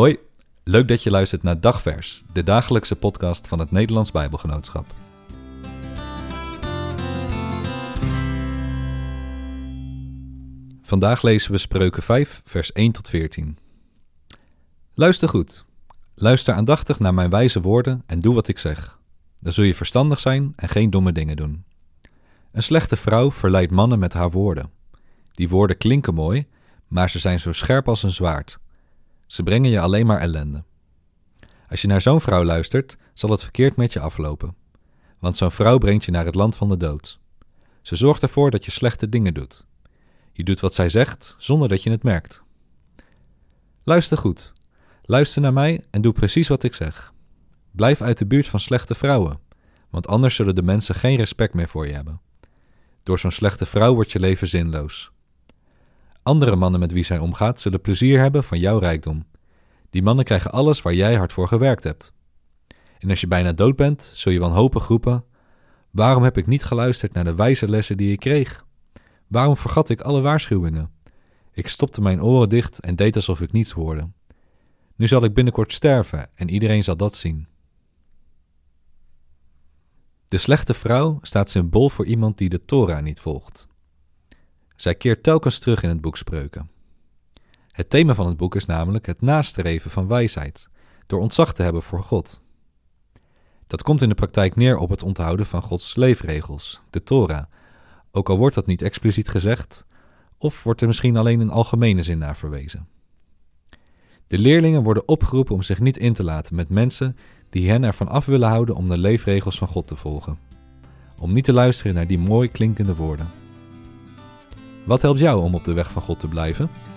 Hoi, leuk dat je luistert naar Dagvers, de dagelijkse podcast van het Nederlands Bijbelgenootschap. Vandaag lezen we Spreuken 5, vers 1 tot 14. Luister goed. Luister aandachtig naar mijn wijze woorden en doe wat ik zeg. Dan zul je verstandig zijn en geen domme dingen doen. Een slechte vrouw verleidt mannen met haar woorden. Die woorden klinken mooi, maar ze zijn zo scherp als een zwaard. Ze brengen je alleen maar ellende. Als je naar zo'n vrouw luistert, zal het verkeerd met je aflopen. Want zo'n vrouw brengt je naar het land van de dood. Ze zorgt ervoor dat je slechte dingen doet. Je doet wat zij zegt, zonder dat je het merkt. Luister goed. Luister naar mij en doe precies wat ik zeg. Blijf uit de buurt van slechte vrouwen, want anders zullen de mensen geen respect meer voor je hebben. Door zo'n slechte vrouw wordt je leven zinloos. Andere mannen met wie zij omgaat zullen plezier hebben van jouw rijkdom. Die mannen krijgen alles waar jij hard voor gewerkt hebt. En als je bijna dood bent, zul je wanhopig roepen: waarom heb ik niet geluisterd naar de wijze lessen die ik kreeg? Waarom vergat ik alle waarschuwingen? Ik stopte mijn oren dicht en deed alsof ik niets hoorde. Nu zal ik binnenkort sterven en iedereen zal dat zien. De slechte vrouw staat symbool voor iemand die de Torah niet volgt. Zij keert telkens terug in het boek Spreuken. Het thema van het boek is namelijk het nastreven van wijsheid, door ontzag te hebben voor God. Dat komt in de praktijk neer op het onthouden van Gods leefregels, de Torah, ook al wordt dat niet expliciet gezegd, of wordt er misschien alleen in algemene zin naar verwezen. De leerlingen worden opgeroepen om zich niet in te laten met mensen die hen ervan af willen houden om de leefregels van God te volgen, om niet te luisteren naar die mooi klinkende woorden. Wat helpt jou om op de weg van God te blijven?